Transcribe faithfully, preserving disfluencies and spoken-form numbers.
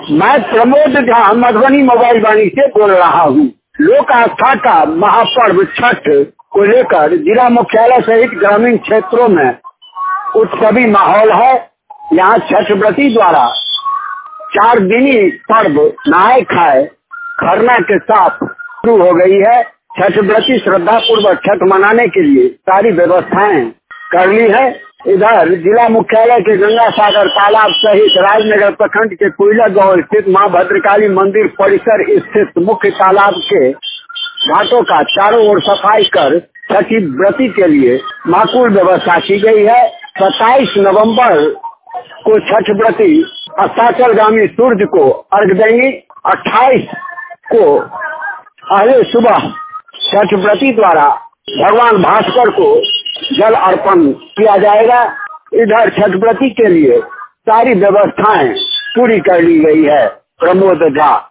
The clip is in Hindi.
मैं प्रमोद झा मधुबनी मोबाइल वाणी से बोल रहा हूँ। लोक आस्था का महापर्व छठ को लेकर जिला मुख्यालय सहित ग्रामीण क्षेत्रों में उत्सवी माहौल है। यहाँ छठ व्रती द्वारा चार दिनी पर्व नहाए खाए खरना के साथ शुरू हो गई है। छठ व्रती श्रद्धा पूर्वक छठ मनाने के लिए सारी व्यवस्थाएं कर ली है। इधर जिला मुख्यालय के गंगा सागर तालाब सहित राजनगर प्रखंड के कोयला गांव स्थित मां भद्रकाली मंदिर परिसर स्थित मुख्य तालाब के घाटों का चारों ओर सफाई कर छठी व्रती के लिए माकूल व्यवस्था की गई है। सत्ताईस नवंबर को छठ व्रती अस्ताचलगामी सूर्य को अर्घ देंगी। अट्ठाईस को अगले सुबह छठ व्रती द्वारा भगवान भास्कर को जल अर्पण किया जाएगा। इधर छठ व्रती के लिए सारी व्यवस्थाएं पूरी कर ली गई है। प्रमोद झा।